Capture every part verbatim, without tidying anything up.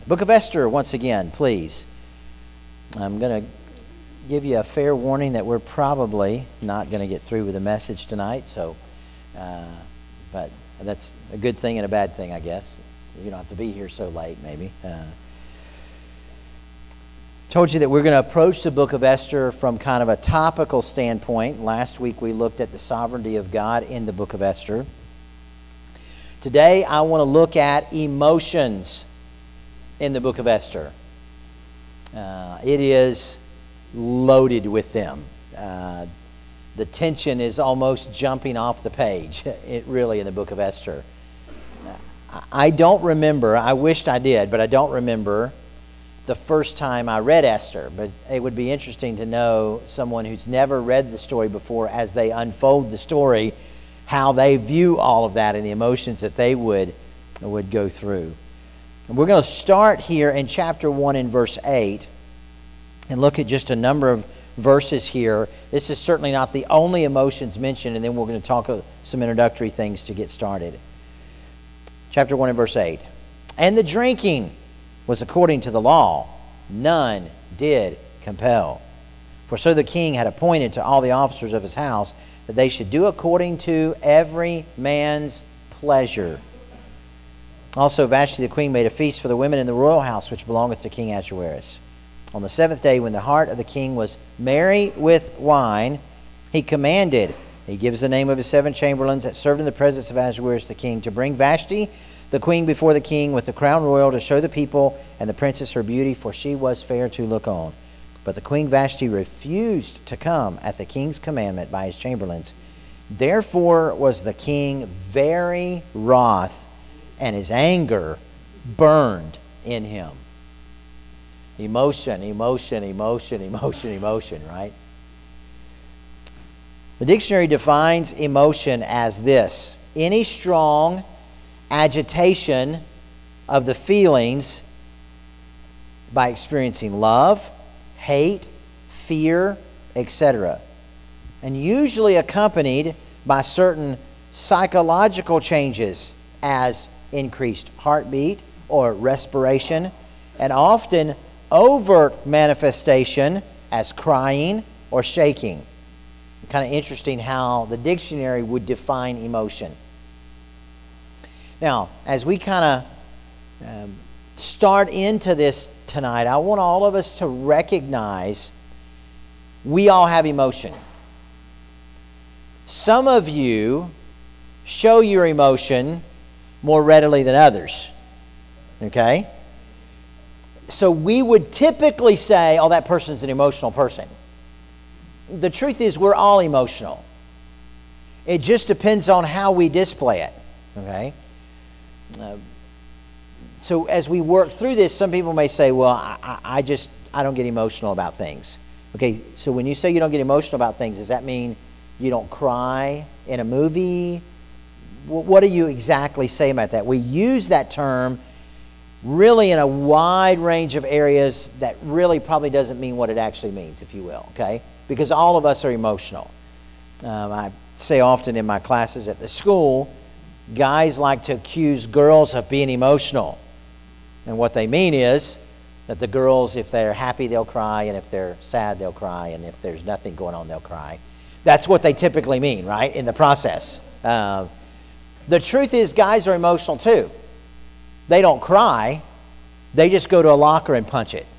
Book of Esther, once again, please. I'm going to give you a fair warning that we're probably not going to get through with the message tonight, so, uh, but that's a good thing and a bad thing, I guess. You don't have to be here so late, maybe. Uh, told you that we're going to approach the book of Esther from kind of a topical standpoint. Last week we looked at the sovereignty of God in the book of Esther. Today I want to look at emotions in the book of Esther. Uh, it is loaded with them. Uh, the tension is almost jumping off the page, it really, in the book of Esther. I don't remember, I wished I did, but I don't remember the first time I read Esther. But it would be interesting to know someone who's never read the story before, as they unfold the story, how they view all of that and the emotions that they would, would go through. And we're going to start here in chapter one in verse eight and look at just a number of verses here. This is certainly not the only emotions mentioned, and then we're going to talk some introductory things to get started. Chapter one and verse eight. And the drinking was according to the law. None did compel. For so the king had appointed to all the officers of his house that they should do according to every man's pleasure. Also Vashti the queen made a feast for the women in the royal house which belongeth to King Ahasuerus. On the seventh day, when the heart of the king was merry with wine, he commanded, he gives the name of his seven chamberlains that served in the presence of Ahasuerus the king, to bring Vashti the queen before the king with the crown royal, to show the people and the princess her beauty, for she was fair to look on. But the queen Vashti refused to come at the king's commandment by his chamberlains. Therefore was the king very wroth, and his anger burned in him. Emotion, emotion, emotion, emotion, emotion, right? The dictionary defines emotion as this: any strong agitation of the feelings by experiencing love, hate, fear, et cetera, and usually accompanied by certain psychological changes as increased heartbeat or respiration, and often overt manifestation as crying or shaking. Kind of interesting how the dictionary would define emotion. Now, as we kind of um, start into this tonight, I want all of us to recognize we all have emotion. Some of you show your emotion more readily than others. Okay? So we would typically say, oh, that person's an emotional person. The truth is, we're all emotional. It just depends on how we display it. Okay? Uh, so as we work through this, some people may say, well, I, I just, I don't get emotional about things. Okay, so when you say you don't get emotional about things, does that mean you don't cry in a movie? What do you exactly say about that? We use that term really in a wide range of areas that really probably doesn't mean what it actually means, if you will, okay? Because all of us are emotional. Um, I say often in my classes at the school, guys like to accuse girls of being emotional. And what they mean is that the girls, if they're happy, they'll cry, and if they're sad, they'll cry, and if there's nothing going on, they'll cry. That's what they typically mean, right, in the process. Uh, the truth is, guys are emotional too. They don't cry. They just go to a locker and punch it.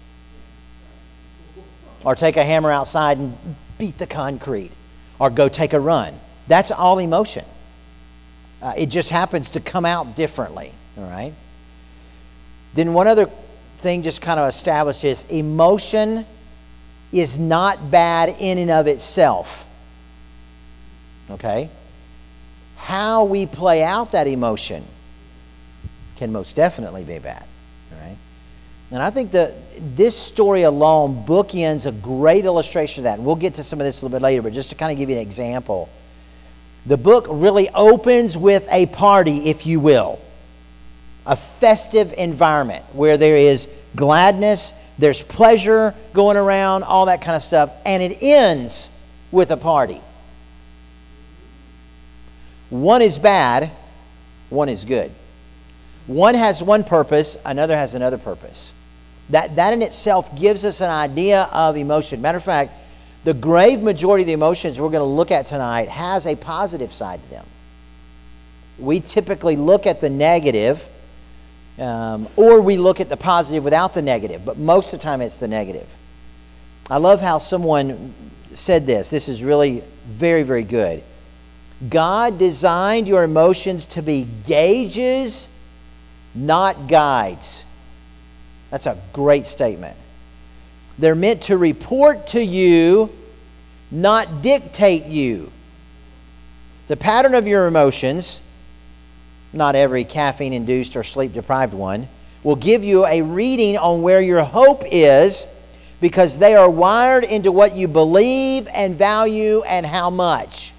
Or take a hammer outside and beat the concrete. Or go take a run. That's all emotion. Uh, it just happens to come out differently. All right? Then one other thing just kind of establishes, emotion is not bad in and of itself. Okay? How we play out that emotion can most definitely be bad. All right? And I think that this story alone bookends a great illustration of that. And we'll get to some of this a little bit later, but just to kind of give you an example. The book really opens with a party, if you will. A festive environment where there is gladness, there's pleasure going around, all that kind of stuff. And it ends with a party. One is bad, one is good. One has one purpose, another has another purpose. That, that in itself gives us an idea of emotion. Matter of fact, the grave majority of the emotions we're going to look at tonight has a positive side to them. We typically look at the negative, um, or we look at the positive without the negative, but most of the time it's the negative. I love how someone said this. This is really very, very good. God designed your emotions to be gauges, not guides. That's a great statement. They're meant to report to you, not dictate you. The pattern of your emotions, not every caffeine-induced or sleep-deprived one, will give you a reading on where your hope is, because they are wired into what you believe and value and how much.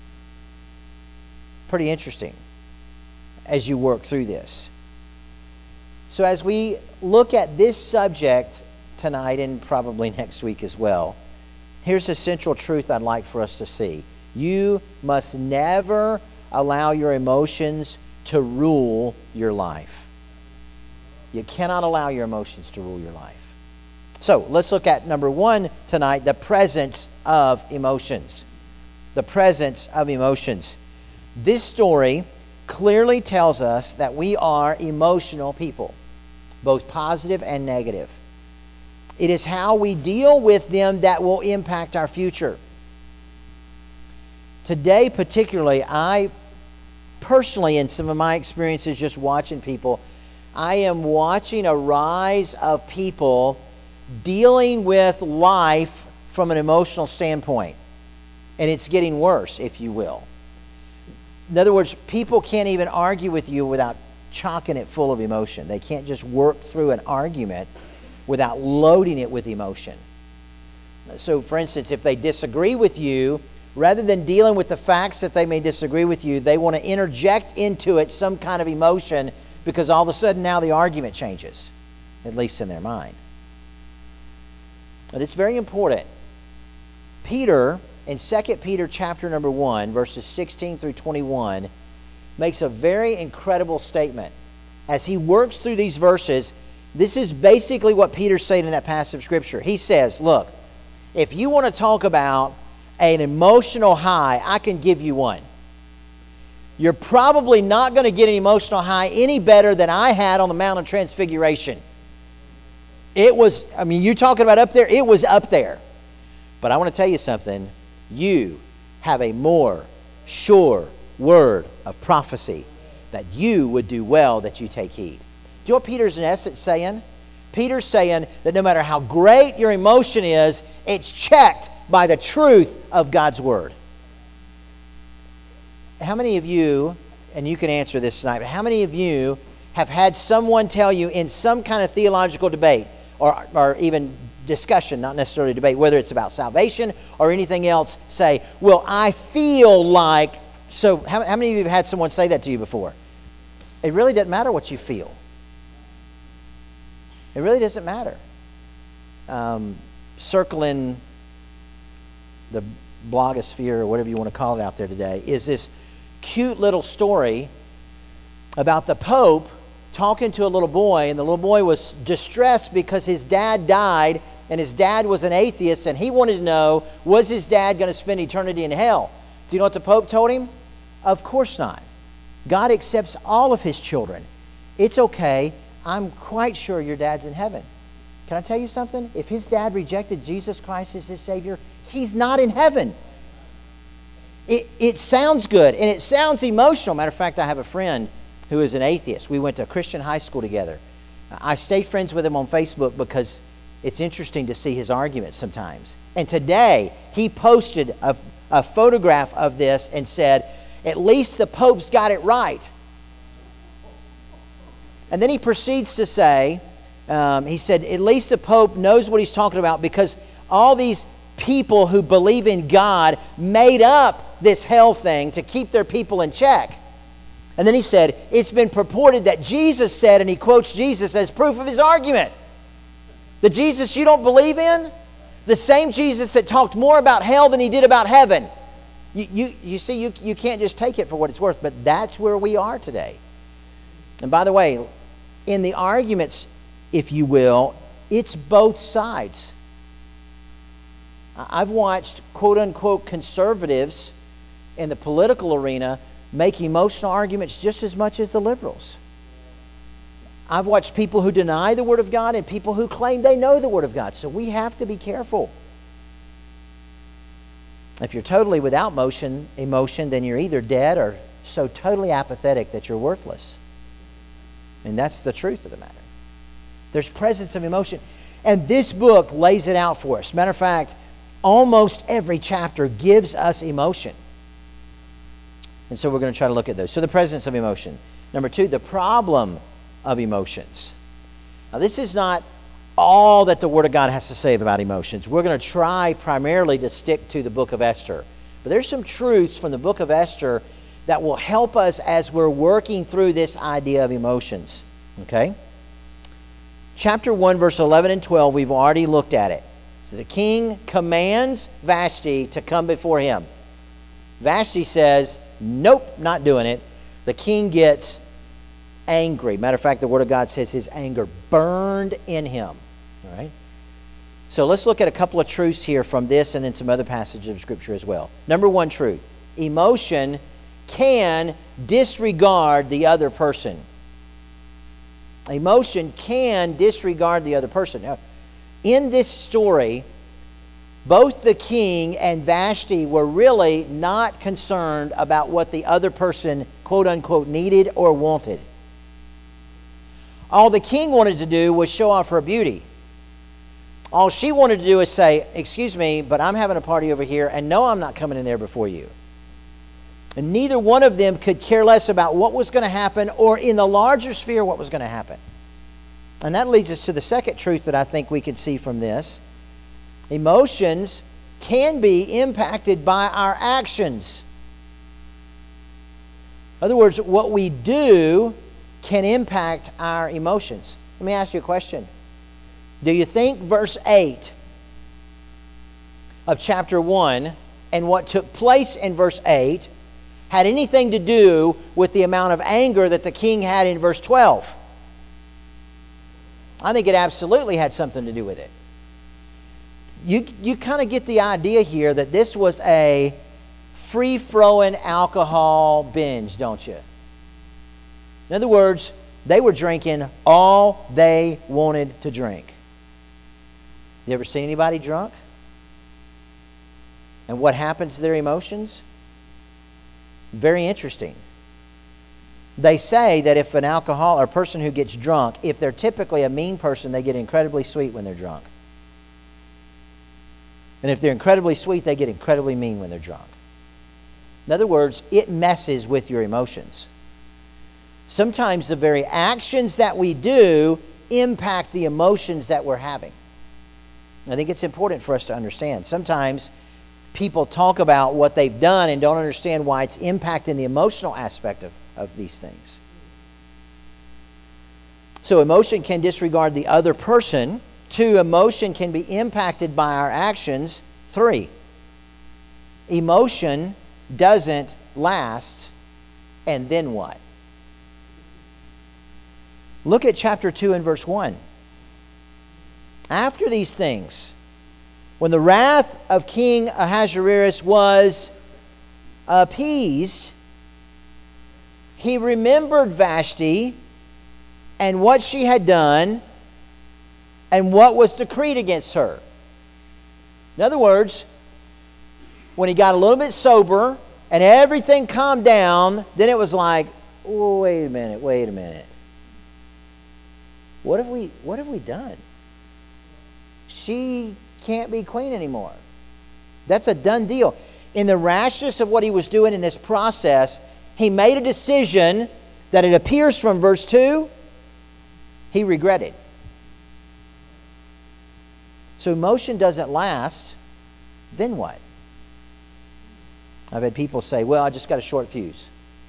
Pretty interesting as you work through this. So as we look at this subject tonight and probably next week as well, here's a central truth I'd like for us to see. You must never allow your emotions to rule your life. You cannot allow your emotions to rule your life. So let's look at number one tonight, the presence of emotions. The presence of emotions. This story clearly tells us that we are emotional people, both positive and negative. It is how we deal with them that will impact our future. Today particularly, I personally, in some of my experiences just watching people, I am watching a rise of people dealing with life from an emotional standpoint. And it's getting worse, if you will. In other words, people can't even argue with you without chockering it full of emotion. They can't just work through an argument without loading it with emotion. So, for instance, if they disagree with you, rather than dealing with the facts that they may disagree with you, they want to interject into it some kind of emotion, because all of a sudden now the argument changes, at least in their mind. But it's very important. Peter, in Second Peter chapter number one, verses sixteen through twenty-one, makes a very incredible statement. As he works through these verses, this is basically what Peter's saying in that passage of Scripture. He says, look, if you want to talk about an emotional high, I can give you one. You're probably not going to get an emotional high any better than I had on the Mount of Transfiguration. It was, I mean, you're talking about up there, it was up there. But I want to tell you something. You have a more sure word of prophecy that you would do well that you take heed. Do you know what Peter's in essence saying? Peter's saying that no matter how great your emotion is, it's checked by the truth of God's Word. How many of you, and you can answer this tonight, but how many of you have had someone tell you in some kind of theological debate or, or even discussion, not necessarily debate, whether it's about salvation or anything else, say, well, I feel like... So how, how many of you have had someone say that to you before? It really doesn't matter what you feel. It really doesn't matter. Um, circling the blogosphere, or whatever you want to call it out there today, is this cute little story about the Pope talking to a little boy, and the little boy was distressed because his dad died, and his dad was an atheist, and he wanted to know, was his dad going to spend eternity in hell? Do you know what the Pope told him? Of course not. God accepts all of his children. It's okay. I'm quite sure your dad's in heaven. Can I tell you something? If his dad rejected Jesus Christ as his Savior, he's not in heaven. It, it sounds good, and it sounds emotional. Matter of fact, I have a friend who is an atheist. We went to Christian high school together. I stayed friends with him on Facebook because it's interesting to see his arguments sometimes. And today, he posted a, a photograph of this and said, at least the Pope's got it right. And then he proceeds to say, um, he said, at least the Pope knows what he's talking about, because all these people who believe in God made up this hell thing to keep their people in check. And then he said, it's been purported that Jesus said, and he quotes Jesus as proof of his argument. The Jesus you don't believe in? The same Jesus that talked more about hell than he did about heaven. You, you, you see, you, you can't just take it for what it's worth, but that's where we are today. And by the way, in the arguments, if you will, it's both sides. I've watched quote-unquote conservatives in the political arena make emotional arguments just as much as the liberals. I've watched people who deny the Word of God and people who claim they know the Word of God. So we have to be careful. If you're totally without motion, emotion, then you're either dead or so totally apathetic that you're worthless. And that's the truth of the matter. There's presence of emotion. And this book lays it out for us. Matter of fact, almost every chapter gives us emotion. And so we're going to try to look at those. So the presence of emotion. Number two, the problem of emotions. Now this is not all that the Word of God has to say about emotions. We're going to try primarily to stick to the book of Esther. But there's some truths from the book of Esther that will help us as we're working through this idea of emotions. Okay? Chapter one, verse eleven and twelve, we've already looked at it. So the king commands Vashti to come before him. Vashti says, nope, not doing it. The king gets angry. Matter of fact, the Word of God says his anger burned in him. All right? So let's look at a couple of truths here from this and then some other passages of Scripture as well. Number one truth, emotion can disregard the other person. Emotion can disregard the other person. Now, in this story, both the king and Vashti were really not concerned about what the other person, quote unquote, needed or wanted. All the king wanted to do was show off her beauty. All she wanted to do is say, excuse me, but I'm having a party over here, and no, I'm not coming in there before you. And neither one of them could care less about what was going to happen or in the larger sphere what was going to happen. And that leads us to the second truth that I think we can see from this. Emotions can be impacted by our actions. In other words, what we do can impact our emotions. Let me ask you a question. Do you think verse eight of chapter one and what took place in verse eight had anything to do with the amount of anger that the king had in verse twelve? I think it absolutely had something to do with it. You, you kind of get the idea here that this was a free-flowing alcohol binge, don't you? In other words, they were drinking all they wanted to drink. You ever seen anybody drunk? And what happens to their emotions? Very interesting. They say that if an alcohol or a person who gets drunk, if they're typically a mean person, they get incredibly sweet when they're drunk. And if they're incredibly sweet, they get incredibly mean when they're drunk. In other words, it messes with your emotions. Sometimes the very actions that we do impact the emotions that we're having. I think it's important for us to understand. Sometimes people talk about what they've done and don't understand why it's impacting the emotional aspect of, of these things. So emotion can disregard the other person. Two, emotion can be impacted by our actions. Three, emotion doesn't last. And then what? Look at chapter two and verse one. After these things, when the wrath of King Ahasuerus was appeased, he remembered Vashti and what she had done and what was decreed against her. In other words, when he got a little bit sober and everything calmed down, then it was like, oh, wait a minute, wait a minute. What have we, what have we done? She can't be queen anymore. That's a done deal. In the rashness of what he was doing in this process, he made a decision that it appears from verse two, he regretted. So emotion doesn't last, then what? I've had people say, well, I just got a short fuse.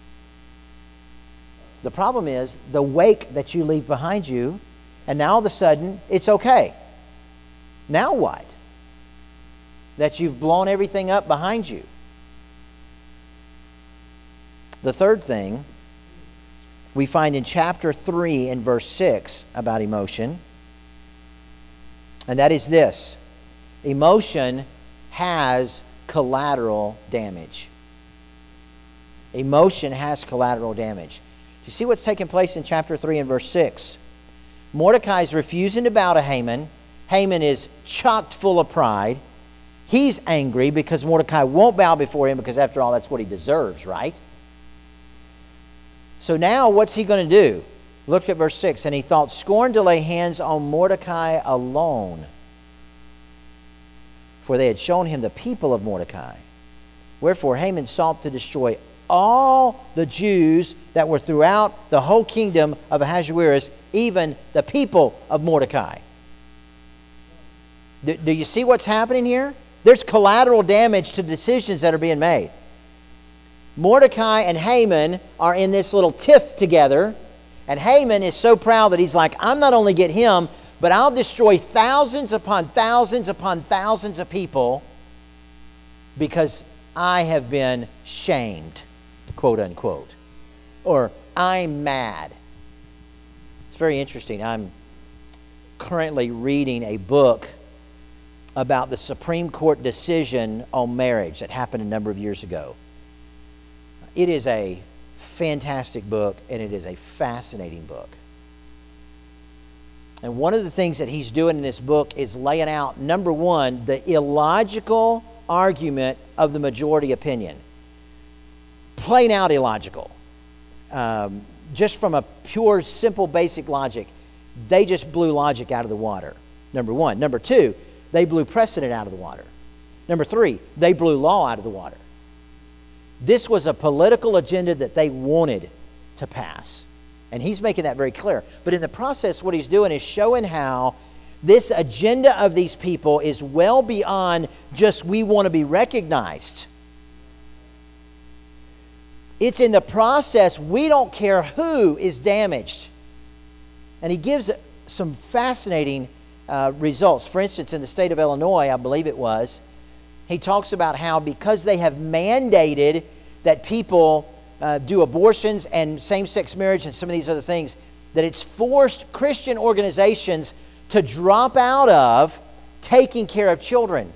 The problem is the wake that you leave behind you, and now all of a sudden, it's okay. Now what? That you've blown everything up behind you. The third thing we find in chapter three and verse six about emotion. And that is this: emotion has collateral damage. Emotion has collateral damage. You see what's taking place in chapter three and verse six? Mordecai is refusing to bow to Haman. Haman is chock full of pride. He's angry because Mordecai won't bow before him, because after all, that's what he deserves, right? So now what's he going to do? Look at verse six. And he thought scorn to lay hands on Mordecai alone, for they had shown him the people of Mordecai. Wherefore Haman sought to destroy all the Jews that were throughout the whole kingdom of Ahasuerus, even the people of Mordecai. Do, do you see what's happening here? There's collateral damage to decisions that are being made. Mordecai and Haman are in this little tiff together, and Haman is so proud that he's like, I'm not only get him, but I'll destroy thousands upon thousands upon thousands of people because I have been shamed, quote unquote. Or I'm mad. It's very interesting. I'm currently reading a book about the Supreme Court decision on marriage that happened a number of years ago. It is a fantastic book, and it is a fascinating book. And one of the things that he's doing in this book is laying out, number one, the illogical argument of the majority opinion. Plain out illogical. Um, just from a pure, simple, basic logic, they just blew logic out of the water, number one. Number two, they blew precedent out of the water. Number three, they blew law out of the water. This was a political agenda that they wanted to pass. And he's making that very clear. But in the process, what he's doing is showing how this agenda of these people is well beyond just we want to be recognized. It's in the process, we don't care who is damaged. And he gives some fascinating uh, results. For instance, in the state of Illinois, I believe it was, he talks about how because they have mandated that people uh, do abortions and same-sex marriage and some of these other things, that it's forced Christian organizations to drop out of taking care of children.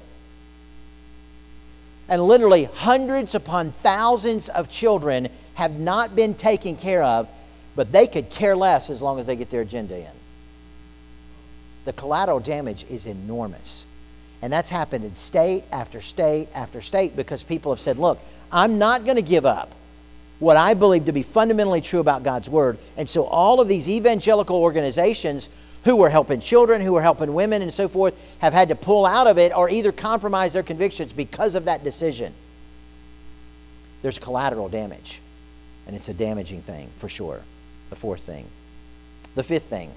And literally hundreds upon thousands of children have not been taken care of, but they could care less as long as they get their agenda in. The collateral damage is enormous. And that's happened in state after state after state because people have said, look, I'm not going to give up what I believe to be fundamentally true about God's Word. And so all of these evangelical organizations who were helping children, who were helping women and so forth, have had to pull out of it or either compromise their convictions because of that decision. There's collateral damage. And it's a damaging thing for sure. The fourth thing. The fifth thing.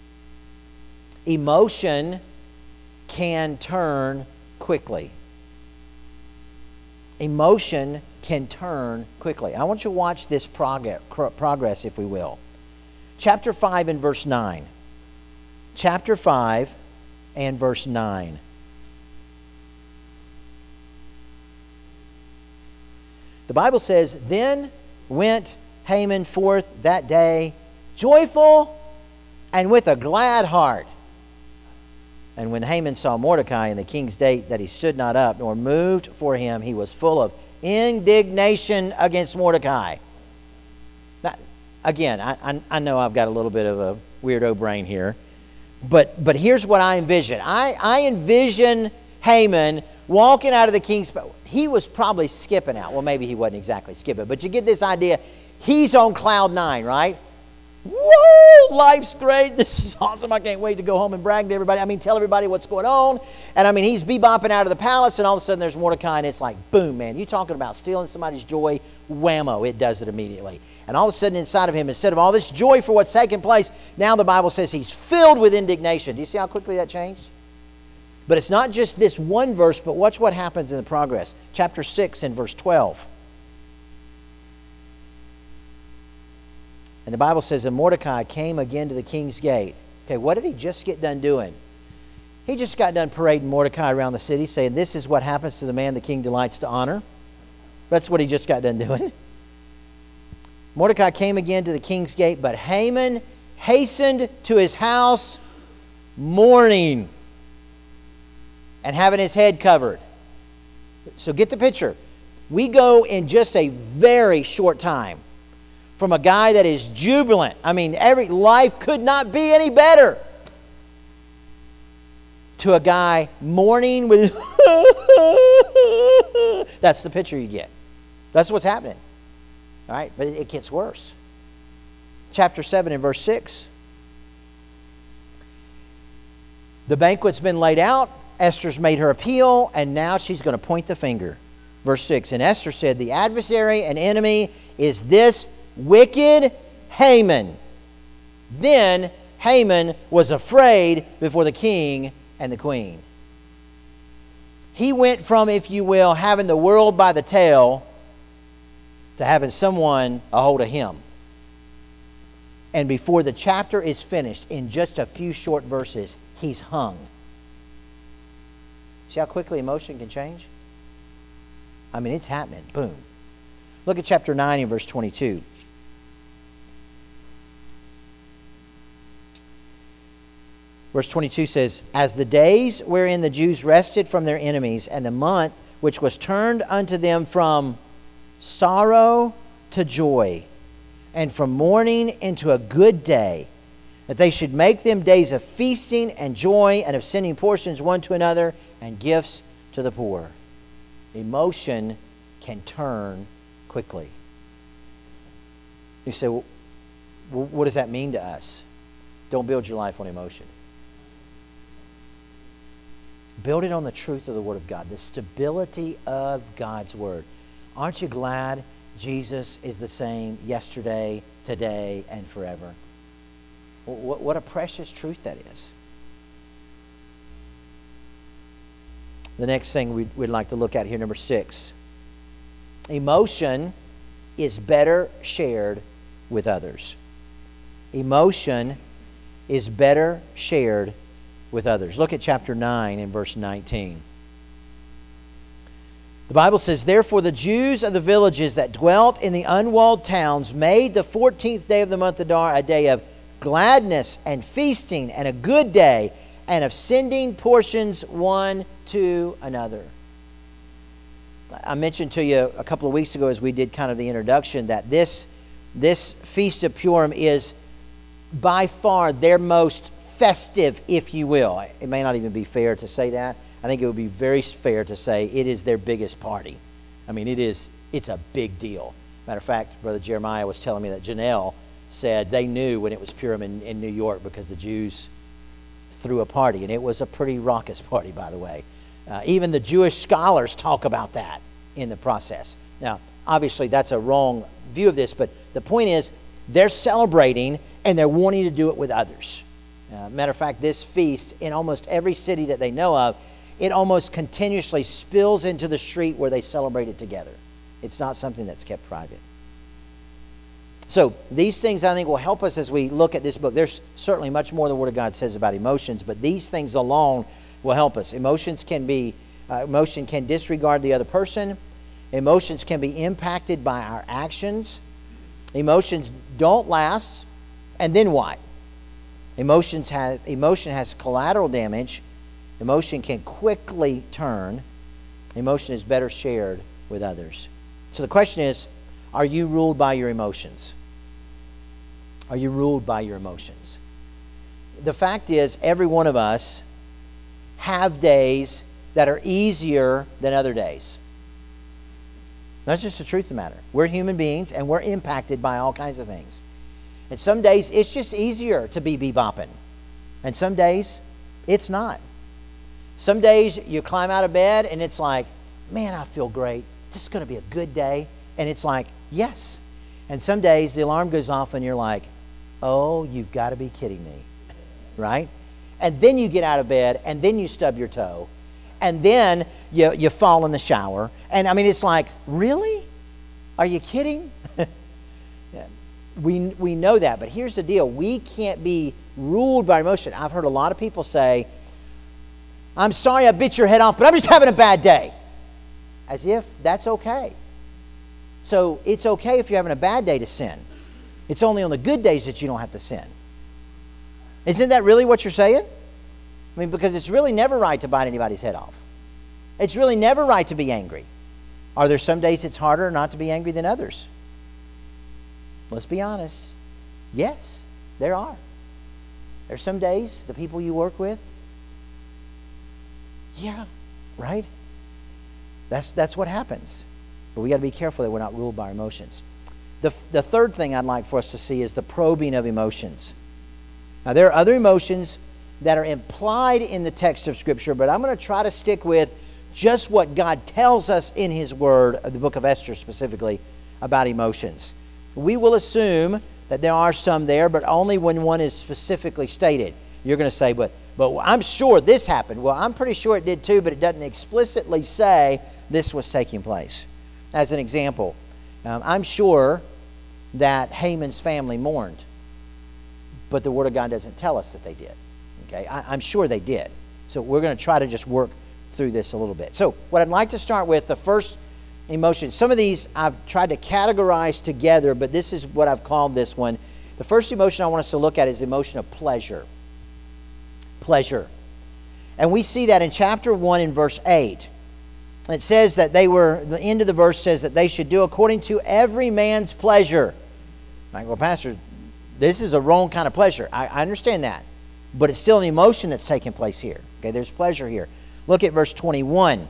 Emotion can turn quickly. Emotion can turn quickly. I want you to watch this progress, progress, if we will. Chapter five and verse nine. Chapter five and verse nine. The Bible says, Then went Haman forth that day, joyful and with a glad heart. And when Haman saw Mordecai in the king's gate, that he stood not up, nor moved for him, he was full of indignation against Mordecai. Now, again, I, I, I know I've got a little bit of a weirdo brain here, but but here's what I envision. I, I envision Haman walking out of the king's... He was probably skipping out. Well, maybe he wasn't exactly skipping, but you get this idea. He's on cloud nine, right? Woo! Life's great. This is awesome. I can't wait to go home and brag to everybody. I mean, tell everybody what's going on. And I mean, he's bebopping out of the palace, and all of a sudden there's Mordecai, and it's like, boom, man. You talking about stealing somebody's joy? Whammo, it does it immediately. And all of a sudden inside of him, instead of all this joy for what's taking place, now the Bible says he's filled with indignation. Do you see how quickly that changed? But it's not just this one verse, but watch what happens in the progress. Chapter six and verse twelve. And the Bible says, and Mordecai came again to the king's gate. Okay, what did he just get done doing? He just got done parading Mordecai around the city, saying, this is what happens to the man the king delights to honor. That's what he just got done doing. Mordecai came again to the king's gate, but Haman hastened to his house mourning and having his head covered. So get the picture. We go in just a very short time from a guy that is jubilant. I mean, every life could not be any better, to a guy mourning with... That's the picture you get. That's what's happening. All right, but it gets worse. Chapter seven and verse six. The banquet's been laid out. Esther's made her appeal, and now she's going to point the finger. Verse six, and Esther said, the adversary and enemy is this wicked Haman. Then Haman was afraid before the king and the queen. He went from, if you will, having the world by the tail to having someone a hold of him. And before the chapter is finished, in just a few short verses, he's hung. See how quickly emotion can change? I mean, it's happening. Boom. Look at chapter nine and verse twenty-two. Verse twenty-two says, as the days wherein the Jews rested from their enemies, and the month which was turned unto them from sorrow to joy, and from mourning into a good day, that they should make them days of feasting and joy, and of sending portions one to another, and gifts to the poor. Emotion can turn quickly. You say, well, what does that mean to us? Don't build your life on emotion. Build it on the truth of the Word of God, the stability of God's Word. Aren't you glad Jesus is the same yesterday, today, and forever? What, what a precious truth that is. The next thing we'd, we'd like to look at here, number six. Emotion is better shared with others. Emotion is better shared with others. Look at chapter nine and verse nineteen. The Bible says, therefore the Jews of the villages that dwelt in the unwalled towns made the fourteenth day of the month Adar a day of gladness and feasting and a good day, and of sending portions one to another. I mentioned to you a couple of weeks ago as we did kind of the introduction that this, this Feast of Purim is by far their most festive, if you will. It may not even be fair to say that. I think it would be very fair to say it is their biggest party. I mean, it is, it's a big deal. Matter of fact, Brother Jeremiah was telling me that Janelle said they knew when it was Purim in, in New York because the Jews threw a party, and it was a pretty raucous party, by the way. Uh, even the Jewish scholars talk about that in the process. Now, obviously, that's a wrong view of this, but the point is they're celebrating and they're wanting to do it with others. Uh, matter of fact, this feast, in almost every city that they know of, it almost continuously spills into the street where they celebrate it together. It's not something that's kept private. So these things, I think, will help us as we look at this book. There's certainly much more the Word of God says about emotions, but these things alone will help us. Emotions can be, uh, emotion can disregard the other person. Emotions can be impacted by our actions. Emotions don't last, and then what? Emotions have, emotion has collateral damage. Emotion can quickly turn. Emotion is better shared with others. So the question is, are you ruled by your emotions? Are you ruled by your emotions? The fact is, every one of us have days that are easier than other days. That's just the truth of the matter. We're human beings, and we're impacted by all kinds of things. And some days, it's just easier to be bebopping. And some days, it's not. Some days, you climb out of bed, and it's like, man, I feel great. This is going to be a good day. And it's like, yes. And some days, the alarm goes off, and you're like, oh, you've got to be kidding me. Right? And then you get out of bed, and then you stub your toe. And then you, you fall in the shower. And I mean, it's like, really? Are you kidding? Yeah. We, we know that, but here's the deal. We can't be ruled by emotion. I've heard a lot of people say, I'm sorry I bit your head off, but I'm just having a bad day. As if that's okay. So it's okay if you're having a bad day to sin. It's only on the good days that you don't have to sin. Isn't that really what you're saying? I mean, because it's really never right to bite anybody's head off. It's really never right to be angry. Are there some days it's harder not to be angry than others? Let's be honest. Yes, there are. There's some days, the people you work with, yeah, right? That's that's what happens. But we got to be careful that we're not ruled by our emotions. The, the third thing I'd like for us to see is the probing of emotions. Now, there are other emotions that are implied in the text of Scripture, but I'm going to try to stick with just what God tells us in His Word, the book of Esther specifically, about emotions. We will assume that there are some there, but only when one is specifically stated. You're going to say, but, but I'm sure this happened. Well, I'm pretty sure it did too, but it doesn't explicitly say this was taking place. As an example, um, I'm sure that Haman's family mourned, but the Word of God doesn't tell us that they did. Okay, I, I'm sure they did. So we're going to try to just work through this a little bit. So what I'd like to start with, the first emotion. Some of these I've tried to categorize together, but this is what I've called this one. The first emotion I want us to look at is the emotion of pleasure. Pleasure. And we see that in chapter one in verse eight. It says that they were, the end of the verse says that they should do according to every man's pleasure. Like, well, Pastor, this is a wrong kind of pleasure. I, I understand that. But it's still an emotion that's taking place here. Okay, there's pleasure here. Look at verse twenty-one.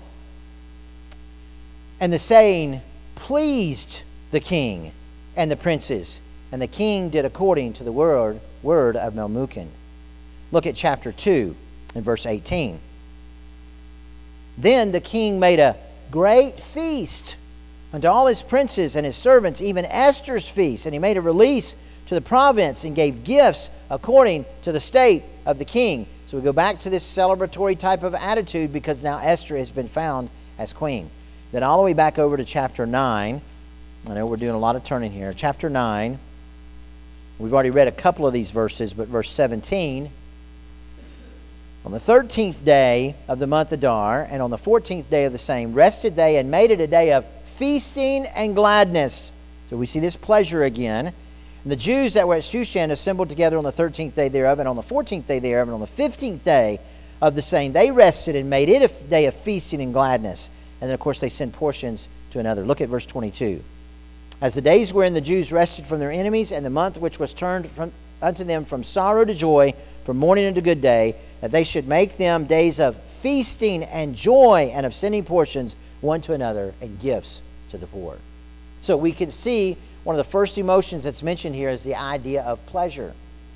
And the saying pleased the king and the princes, and the king did according to the word, word of Memucan. Look at chapter two and verse eighteen. Then the king made a great feast unto all his princes and his servants, even Esther's feast, and he made a release to the province and gave gifts according to the state of the king. So we go back to this celebratory type of attitude because now Esther has been found as queen. Then all the way back over to chapter nine. I know we're doing a lot of turning here. Chapter nine. We've already read a couple of these verses, but verse seventeen. On the thirteenth day of the month Adar, and on the fourteenth day of the same, rested they and made it a day of feasting and gladness. So we see this pleasure again. And the Jews that were at Shushan assembled together on the thirteenth day thereof, and on the fourteenth day thereof, and on the fifteenth day of the same, they rested and made it a day of feasting and gladness. And then, of course, they sent portions to another. Look at verse twenty-two. As the days wherein the Jews rested from their enemies, and the month which was turned from, unto them from sorrow to joy, from mourning unto good day, that they should make them days of feasting and joy, and of sending portions one to another, and gifts to the poor. So we can see one of the first emotions that's mentioned here is the idea of pleasure.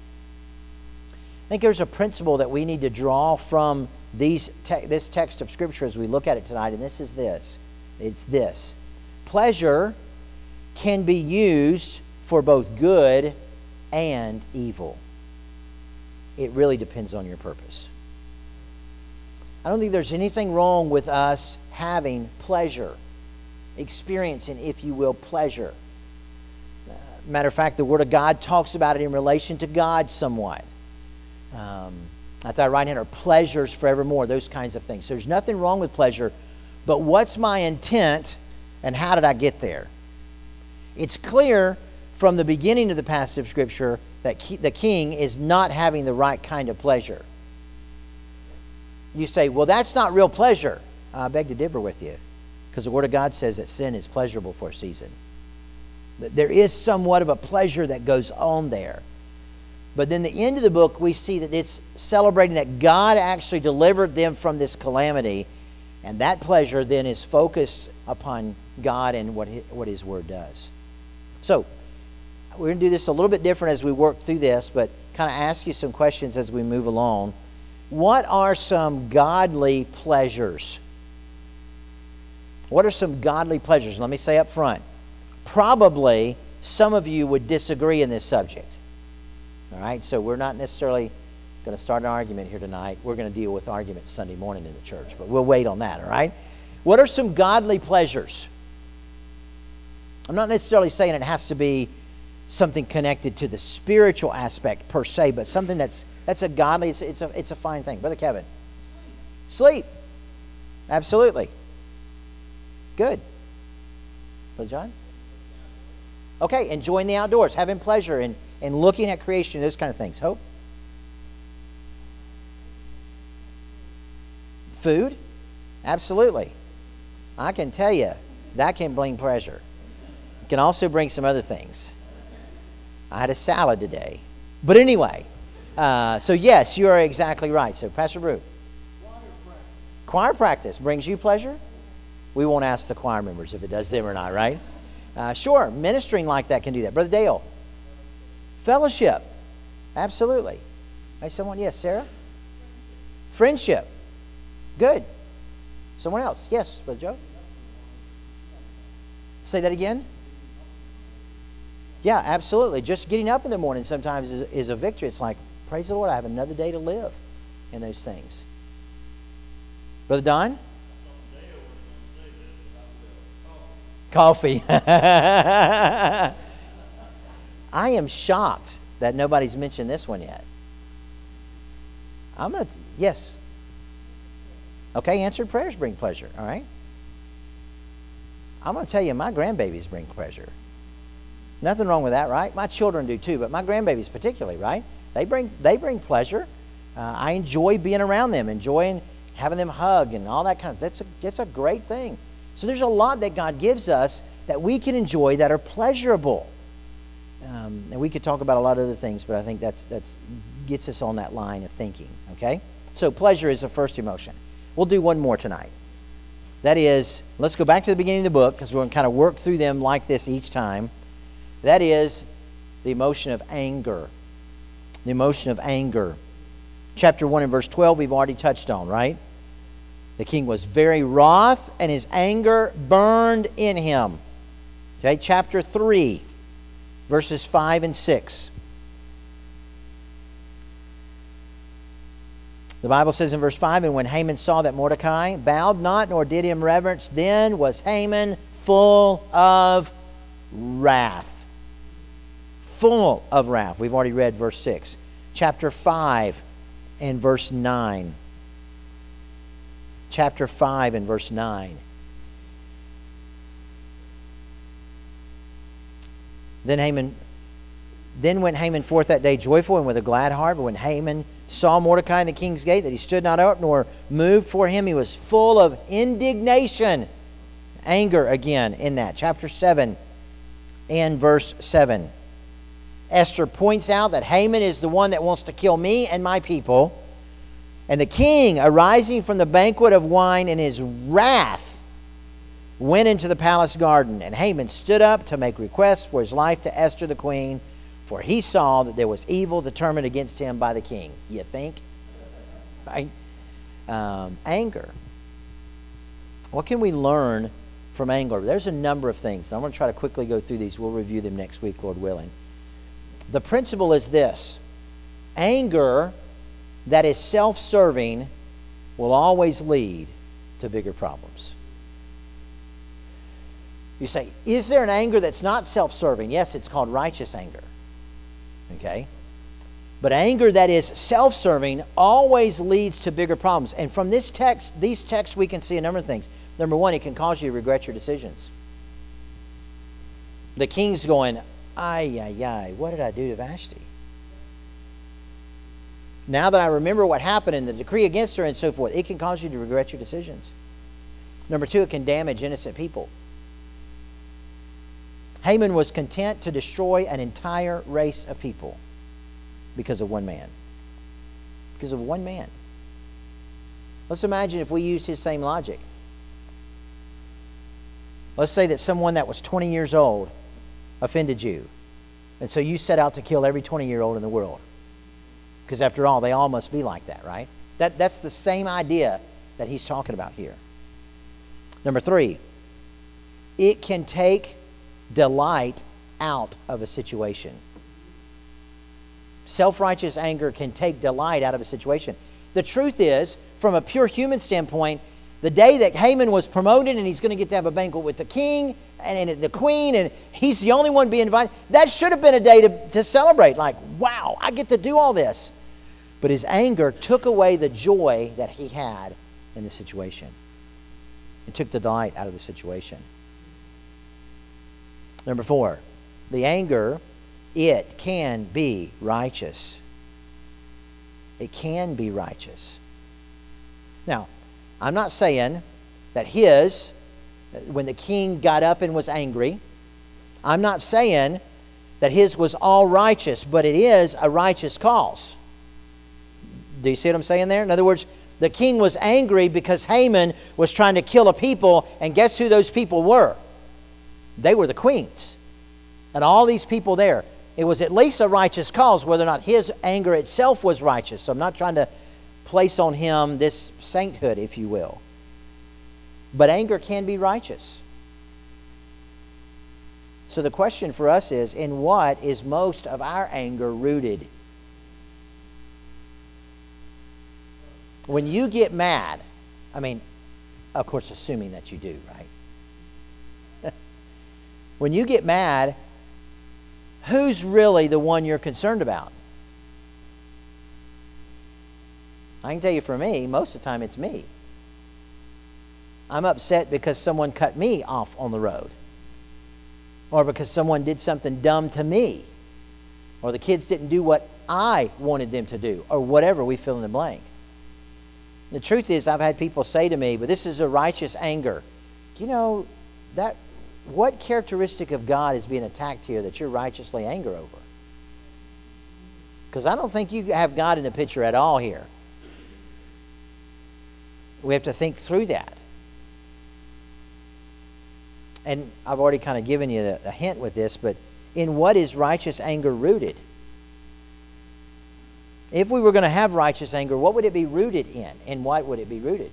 I think there's a principle that we need to draw from these te- this text of Scripture as we look at it tonight, and this is this. It's this. Pleasure can be used for both good and evil. It really depends on your purpose. I don't think there's anything wrong with us having pleasure, experiencing, if you will, pleasure. Uh, matter of fact, the Word of God talks about it in relation to God somewhat. Um, at thy right hand are pleasures forevermore, those kinds of things. So there's nothing wrong with pleasure, but what's my intent and how did I get there? It's clear from the beginning of the passage of Scripture that the king is not having the right kind of pleasure. You say, well, that's not real pleasure. I beg to differ with you, because the Word of God says that sin is pleasurable for a season. There is somewhat of a pleasure that goes on there. But then the end of the book, we see that it's celebrating that God actually delivered them from this calamity, and that pleasure then is focused upon God and what his, what His Word does. So, we're going to do this a little bit different as we work through this, but kind of ask you some questions as we move along. What are some godly pleasures? What are some godly pleasures? Let me say up front, probably some of you would disagree in this subject. All right, so we're not necessarily going to start an argument here tonight. We're going to deal with arguments Sunday morning in the church, but we'll wait on that, all right? What are some godly pleasures? I'm not necessarily saying it has to be something connected to the spiritual aspect per se, but something that's that's a godly, it's, it's, a, it's a fine thing. Brother Kevin? Sleep. Sleep. Absolutely. Good. Brother John? Okay, enjoying the outdoors, having pleasure in, in looking at creation, those kind of things. Hope? Food? Absolutely. I can tell you, that can bring pleasure. It can also bring some other things. I had a salad today. But anyway, uh, so yes, you are exactly right. So, Pastor Brew. Choir practice. Choir practice brings you pleasure? We won't ask the choir members if it does them or not, right? Uh, sure, ministering like that can do that. Brother Dale. Fellowship. Absolutely. Hey, someone? Yes, Sarah? Friendship. Good. Someone else? Yes, Brother Joe? Say that again? Yeah, absolutely. Just getting up in the morning sometimes is, is a victory. It's like, praise the Lord, I have another day to live in those things. Brother Don? Coffee. I am shocked that nobody's mentioned this one yet. I'm going to, yes. Okay, answered prayers bring pleasure, all right? I'm going to tell you, my grandbabies bring pleasure. Nothing wrong with that, right? My children do too, but my grandbabies particularly, right? They bring they bring pleasure. Uh, I enjoy being around them, enjoying having them hug and all that kind of. That's a that's a great thing. So there's a lot that God gives us that we can enjoy that are pleasurable. Um, and we could talk about a lot of other things, but I think that's that's gets us on that line of thinking. Okay, so pleasure is the first emotion. We'll do one more tonight. That is, let's go back to the beginning of the book because we're going to kind of work through them like this each time. That is the emotion of anger. The emotion of anger. Chapter one and verse twelve we've already touched on, right? The king was very wroth and his anger burned in him. Okay, chapter three, verses five and six. The Bible says in verse five, and when Haman saw that Mordecai bowed not nor did him reverence, then was Haman full of wrath. Full of wrath. We've already read verse six. Chapter five and verse nine. Chapter five and verse nine. Then Haman, then went Haman forth that day joyful and with a glad heart. But when Haman saw Mordecai in the king's gate, that he stood not up nor moved for him, he was full of indignation. Anger again in that. Chapter seven and verse seven. Esther points out that Haman is the one that wants to kill me and my people. And the king, arising from the banquet of wine in his wrath, went into the palace garden. And Haman stood up to make requests for his life to Esther the queen, for he saw that there was evil determined against him by the king. You think? Right? Um, anger. What can we learn from anger? There's a number of things. I'm going to try to quickly go through these. We'll review them next week, Lord willing. The principle is this: anger that is self-serving will always lead to bigger problems. You say, is there an anger that's not self-serving? Yes, it's called righteous anger. Okay? But anger that is self-serving always leads to bigger problems. And from this text, these texts, we can see a number of things. Number one, it can cause you to regret your decisions. The king's going, ay, ay, ay, what did I do to Vashti? Now that I remember what happened and the decree against her and so forth, it can cause you to regret your decisions. Number two, it can damage innocent people. Haman was content to destroy an entire race of people because of one man. Because of one man. Let's imagine if we used his same logic. Let's say that someone that was twenty years old offended you. And so you set out to kill every twenty-year-old in the world. Because after all, they all must be like that, right? That, that's the same idea that he's talking about here. Number three, it can take delight out of a situation. Self-righteous anger can take delight out of a situation. The truth is, from a pure human standpoint, the day that Haman was promoted and he's going to get to have a banquet with the king and, and the queen and he's the only one being invited, that should have been a day to, to celebrate. Like, wow, I get to do all this. But his anger took away the joy that he had in the situation. It took the delight out of the situation. Number four, the anger, it can be righteous. It can be righteous. Now, I'm not saying that his, when the king got up and was angry, I'm not saying that his was all righteous, but it is a righteous cause. Do you see what I'm saying there? In other words, the king was angry because Haman was trying to kill a people, and guess who those people were? They were the queens. And all these people there. It was at least a righteous cause, whether or not his anger itself was righteous. So I'm not trying to place on him this sainthood, if you will. But anger can be righteous. So the question for us is, in what is most of our anger rooted? When you get mad, I mean, of course, assuming that you do, right? When you get mad, who's really the one you're concerned about? I can tell you for me, most of the time it's me. I'm upset because someone cut me off on the road. Or because someone did something dumb to me. Or the kids didn't do what I wanted them to do. Or whatever, we fill in the blank. The truth is, I've had people say to me, but this is a righteous anger. You know, that what characteristic of God is being attacked here that you're righteously angry over? Because I don't think you have God in the picture at all here. We have to think through that. And I've already kind of given you a hint with this, but in what is righteous anger rooted? If we were going to have righteous anger, what would it be rooted in? And what would it be rooted?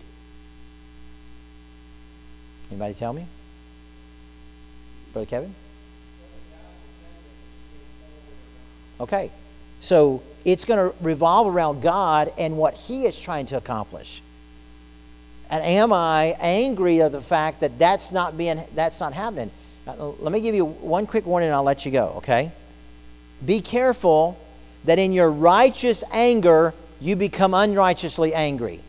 Anybody tell me? Brother Kevin? Okay. So it's going to revolve around God and what He is trying to accomplish. And am I angry of the fact that that's not being, that's not happening? Now, let me give you one quick warning and I'll let you go, okay? Be careful that in your righteous anger, you become unrighteously angry.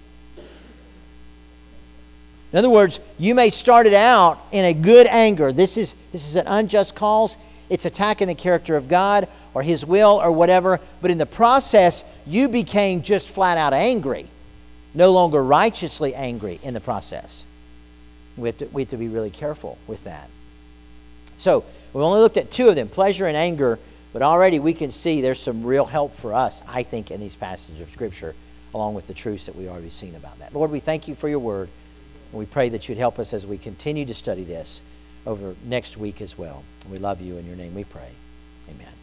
In other words, you may start it out in a good anger. This is, this is an unjust cause. It's attacking the character of God or His will or whatever. But in the process, you became just flat out angry. No longer righteously angry in the process. We have to, we have to be really careful with that. So, we only looked at two of them, pleasure and anger. But already we can see there's some real help for us, I think, in these passages of Scripture, along with the truths that we've already seen about that. Lord, we thank you for your word. And we pray that you'd help us as we continue to study this over next week as well. And we love you. In your name we pray. Amen.